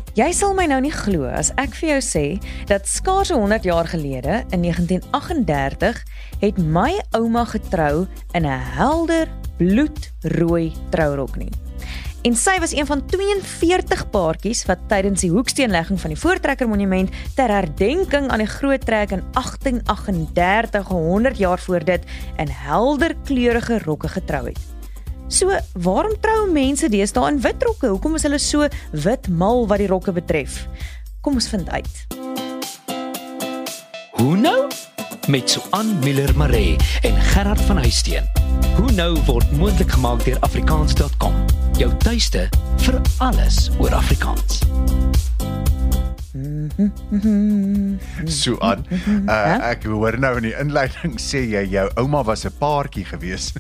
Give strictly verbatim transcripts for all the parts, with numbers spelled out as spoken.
Jy sal my nou nie glo as ek vir jou sê dat skaars honderd jaar gelede, in negentien agt-en-dertig, het my ouma getrou in 'n helder, bloedrooi trourok nie. En sy was een van tweeënveertig paartjies wat tydens die hoeksteenlegging van die Voortrekker Monument ter herdenking aan die Groot Trek in agtien agt-en-dertig, honderd jaar voor dit, in helder kleurige rokke getrou het. So, waarom trou mense deesdae in wit rokke? Hoekom is hulle so wit mal wat die rokke betref? Kom ons vind uit. Hoe nou? Met Suan Miller-Maree en Gerard van Huisteen. Hoe nou word moontlik gemaak deur Afrikaans punt com. Jou tuiste vir alles oor Afrikaans. Suan, uh, ek hoor nou in die inleiding sê jy, jou ouma was 'n paartjie gewees.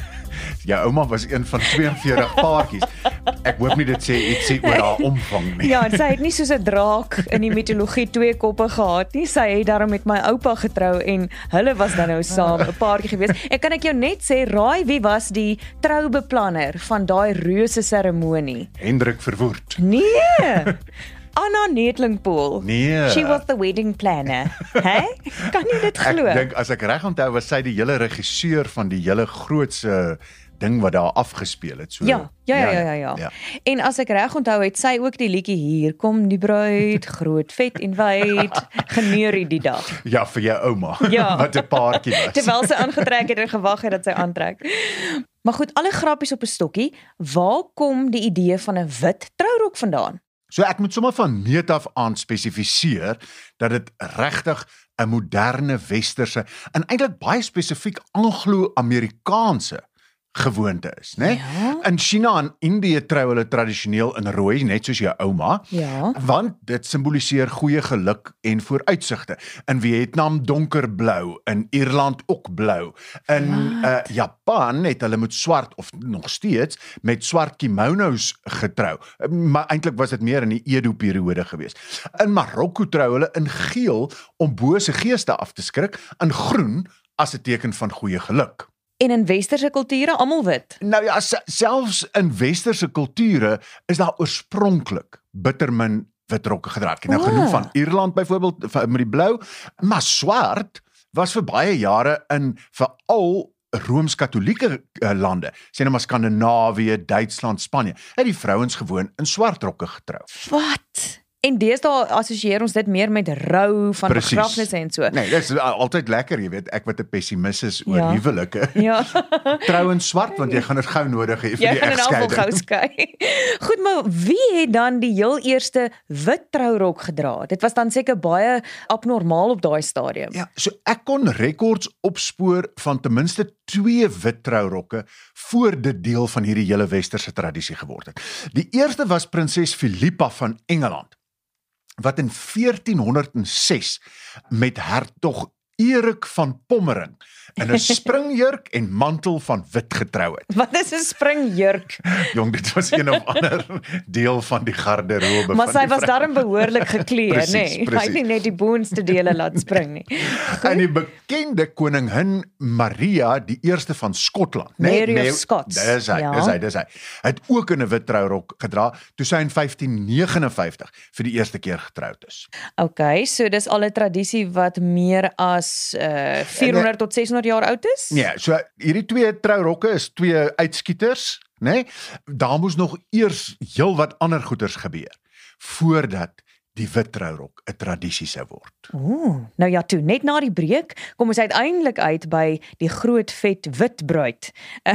Jou ouma was een van tweeënveertig paartjies. Ek hoop nie dit sê iets sê oor haar omvang nie. Ja, en sy het nie soos 'n draak in die mitologie twee koppe gehad nie. Sy het daarom met my oupa getrou en hulle was dan nou saam 'n paartjie gewees. Ek kan ek jou net sê, raai wie was die troubeplanner van daai reuse seremonie? Hendrik Verwoerd. Nee! Anna Netlingpool. Nee. She was the wedding planner. Hè? Kan jy dit glo? Ek dink, as ek reg onthou, was sy die hele regisseur van die hele grootse ding wat daar afgespeel het. So, ja, ja, ja, ja, ja, ja. ja. En as ek reg onthou, het sy ook die liedjie Hier kom die bruid, groot, vet en wyd, geneurie die dag. Ja, vir jou ouma, ja. wat 'n paartjie was. Terwyl sy aangetrek het en gewag het dat sy aantrek. Maar goed, alle grappies op 'n stokkie, waar kom die idee van 'n wit trourok vandaan? So ek moet sommer van meet af aan spesifiseer dat dit regtig 'n moderne westerse en eintlik baie spesifiek Anglo-Amerikaanse gewoonte is, né? Ja. In China en Indië trou hulle tradisioneel in rooi, net soos jou ouma, ja. want dit simboliseer goeie geluk en vooruitsigte. In Vietnam donkerblou, in Ierland ook blou. In uh, Japan het hulle met swart, of nog steeds, met swart kimono's getrou. Maar eintlik was dit meer in die Edo-periode gewees. In Marokko trou hulle in geel om bose geeste af te skrik, in groen as 'n teken van goeie geluk. En in westerse kulture almal wit. Nou ja, selfs in westerse kulture is daar oorspronklik bittermin wit rokke gedra. Ek het nou genoem van Ierland byvoorbeeld met die blou, maar swart was vir baie jare in veral Rooms-Katolieke lande, sê nou maar Skandinawië, Duitsland, Spanje, het die vrouens gewoon in swart rokke getrou. Wat? En deesdae assosieer ons dit meer met rou van begrafnisse en so. Nee, dit is altyd lekker, jy weet, ek wat 'n pessimis is oor ja. huwelike. Ja. Trou in swart, want jy gaan dit gou nodig hê vir jy die egskeiding. Jy gaan in gou skei. Goed, maar wie het dan die heel eerste wit trourok gedra? Dit was dan seker baie abnormaal op daai stadium. Ja, so ek kon rekords opspoor van ten minste twee wit trourokke voor dit deel van hierdie hele westerse tradisie geword het. Die eerste was prinses Philippa van Engeland, wat in veertien oh ses met hertog Erik van Pommering in 'n springjurk en mantel van wit getrou het. Wat is 'n springjurk? Jong, dit was een of ander deel van die garderobe. Maar sy was daarom behoorlik gekleed, nê? Nee. Hy het nie net die boonste dele laat spring nie. En die bekende koningin Maria, die eerste van Skotland, nee, Mary of Scots. Dis hy, ja. dis hy, dis hy. Het ook in 'n wit trourok gedra toe sy in vyftien negenenvyftig vir die eerste keer getroud is. Okay, so dis al 'n tradisie wat meer as uh, vierhonderd tot seshonderd jaar oud is? Ja, so hierdie twee trourokke is twee uitskieters, né? Nee? Daar moes nog eers heel wat ander goeders gebeur voordat die wit trourok 'n tradisie sou word. Ooh, nou ja, toe, net na die breek, kom ons uiteindelik uit by die groot vet wit bruid.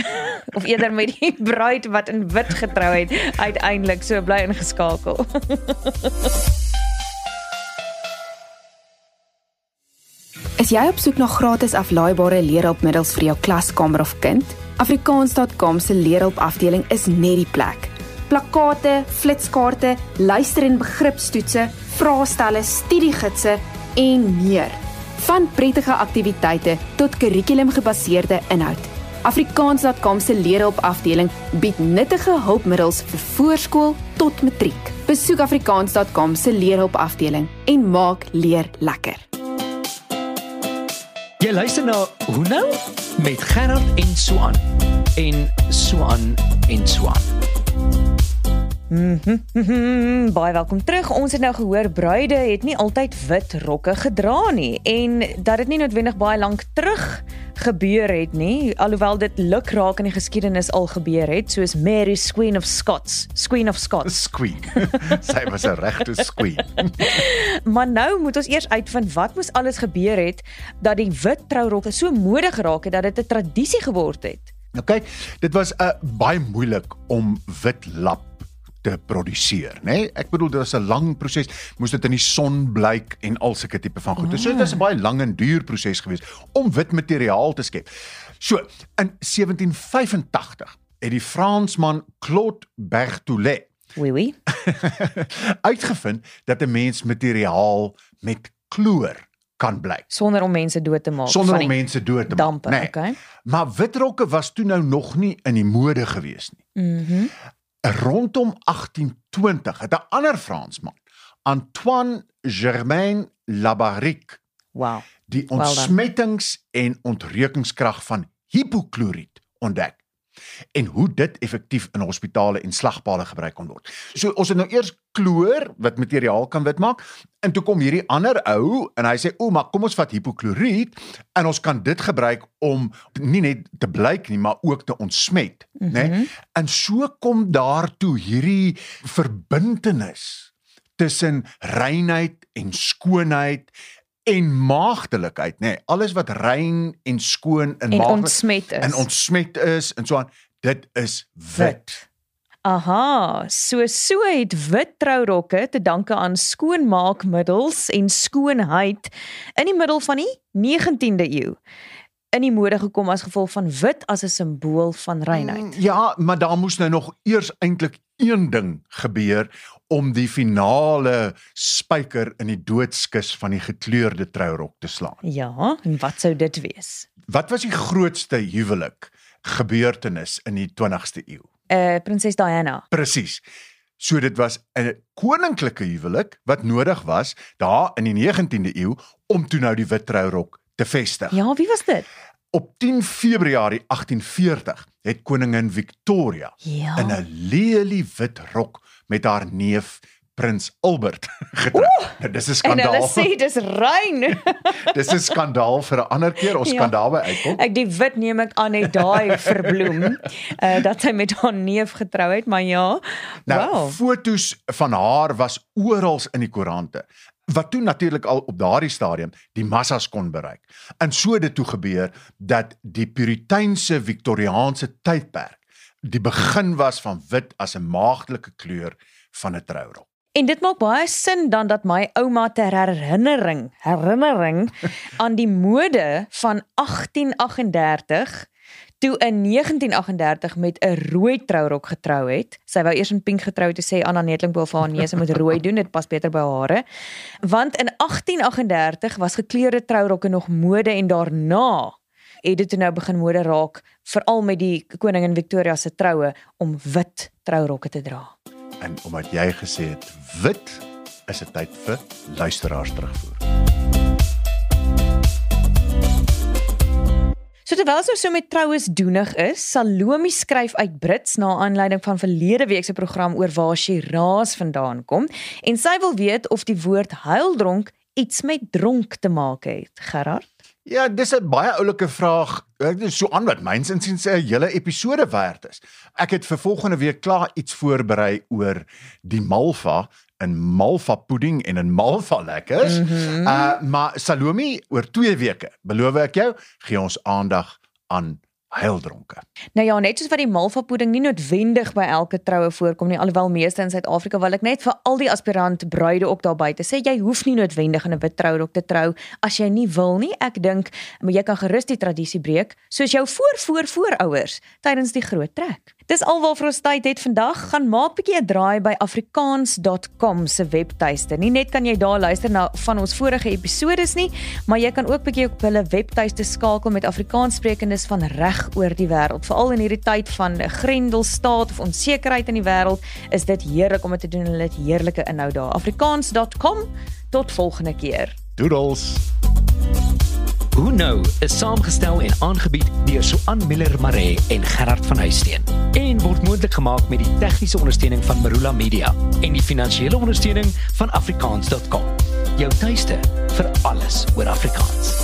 Of eerder met die bruid wat in wit getrou het, uiteindelik, so bly ingeskakel. Is jy op soek na gratis aflaaibare leerhulpmiddels vir jou klaskamer of kind? Afrikaans punt com se leerhulpafdeling is net die plek. Plakkate, flitskaarte, luister- en begripstoetse, vraestelle, studiegidse en meer. Van prettige aktiwiteite tot kurrikulumgebaseerde inhoud. Afrikaans punt com se leerhulpafdeling bied nuttige hulpmiddels vir voorskool tot matriek. Besoek Afrikaans punt com se leerhulpafdeling en maak leer lekker. Jy luister na Hoe nou? Met Gerard en Suan. En Suan en Suan. Mm-hmm. Baie welkom terug. Ons het nou gehoor bruide het nie altyd wit rokke gedra nie en dat dit nie noodwendig baie lank terug gebeur het nie, alhoewel dit luk raak in die geskiedenis al gebeur het, soos Mary's Queen of Scots, Queen of Scots. Queen. Sy was 'n regte queen. Maar nou moet ons eers uitvind wat moes alles gebeur het dat die wit trourokke so mode geraak het dat dit 'n tradisie geword het. Nou kyk, dit was uh, baie moeilik om wit lap te produseer, né? Ek bedoel, dit was 'n lang proses, moes dit in die son blyk en al sulke tipe van goed. Oh. So dit was 'n baie lang en duur proses geweest om wit materiaal te skep. So, in sewentien vyfentagtig het die Fransman Claude Berthollet Oui, oui. uitgevind dat 'n mens materiaal met kloor kan blyk. Sonder om mense dood te maak. Sonder om mense dood te dampe, maak. Nee. Okay. Maar witrokke was toe nou nog nie in die mode gewees nie. Mhm. Rondom agtien twintig het 'n ander Fransman, Antoine Germain Labarrique, Wow. die Well ontsmettings- en ontreukingskrag van hypochloriet ontdek en hoe dit effektief in hospitale en slagpale gebruik kon word. So ons het nou eers kloor wat materiaal kan wit maak en toe kom hierdie ander ou en hy sê o, maar kom ons vat hypochloriet en ons kan dit gebruik om nie net te blyk nie, maar ook te ontsmet, mm -hmm. né? En so kom daartoe hierdie verbintenis tussen reinheid en skoonheid en maagdelikheid, nê, nee, alles wat rein en skoon en, en ontsmet is. En ontsmet is en so aan, dit is wit. wit. Aha, so so het wit trourokke te danke aan skoonmaakmiddels en skoonheid in die middel van die negentiende eeu in die mode gekom as gevolg van wit as 'n simbool van reinheid. Ja, maar daar moes nou nog eers eintlik een ding gebeur om die finale spyker in die doodskus van die gekleurde trourok te slaan. Ja, en wat sou dit wees? Wat was die grootste huwelik gebeurtenis in die twintigste eeu? Uh, Prinses Diana. Presies. So dit was 'n koninklike huwelik wat nodig was daar in die negentiende eeu om toe nou die wit trourok te vestig. Ja, wie was dit? Op tien Februarie agtien veertig het koningin Victoria ja. in 'n leliewit rok met haar neef Prins Albert getrou. Nou, dis 'n skandaal. En hulle sê dis rein. Dis 'n skandaal vir 'n ander keer. Ons ja. kan daarby uitkom. Ek die wit neem ek aan net daai verbloem uh, dat hy met haar neef getrou het, maar ja. Nou, wow. fotos van haar was oral in die koerante. Wat toe natuurlik al op daardie stadium die massas kon bereik. En so het dit toe gebeur dat die Puriteinse Victoriaanse tydperk die begin was van wit as 'n maagdelike kleur van 'n trourok. En dit maak baie sin dan dat my ouma ter herinnering, herinnering aan die mode van agtien agt en dertig toe in negentien agt en dertig met 'n rooi trourok getrou het. Sy wou eers in pink getrou te sê Anna Neteling wou vir haar nee, sy moet rooi doen, dit pas beter by hare. Want in agtien agt en dertig was gekleurde trourokke nog mode en daarna het dit nou begin mode raak, veral met die koningin Victoria se troue om wit trourokke te dra. En omdat jy gesê het wit, is dit tyd vir luisteraars terugvoer. So terwyl ons nou so met troues doenig is, Salome skryf uit Brits na aanleiding van verlede week se program oor waar Shiraz vandaan kom en sy wil weet of die woord huildronk iets met dronk te maak het. Gerard? Ja, dis 'n baie oulike vraag. Dit is so aan wat myns insiens 'n hele episode werd is. Ek het vir volgende week klaar iets voorberei oor die Malva in Malva pudding en in Malva lekkers. Mm-hmm. Uh, maar Salome, oor twee weke, beloof ek jou, gee ons aandag aan huildronke. Nou ja, net soos wat die Malva pudding nie noodwendig by elke troue voorkom nie, alhoewel meeste in Suid-Afrika, wil ek net vir al die aspirant bruide ook daar buite sê, jy hoef nie noodwendig in 'n wit trourok te trou as jy nie wil nie. Ek dink, maar jy kan gerus die tradisie breek, soos jou voor voor voorouers tydens die groot trek. Dis alwaarvoor ons tyd het vandag. Gaan maak bietjie 'n draai by afrikaans punt com se webtuiste. Nie net kan jy daar luister na van ons vorige episodes nie, maar jy kan ook bietjie op hulle webtuiste skakel met Afrikaanssprekendes van reg oor die wêreld. Veral in hierdie tyd van grendelstaat of onsekerheid in die wêreld, is dit heerlik om dit te doen. Hulle het heerlike inhoud daar. afrikaans punt com. Tot volgende keer. Doodles. Hoe nou is saamgestel en aangebied deur Suan Miller Maree en Gerard van Huisteen en word moontlik gemaak met die tegniese ondersteuning van Marula Media en die finansiële ondersteuning van Afrikaans punt com. Jou tuiste vir alles oor Afrikaans.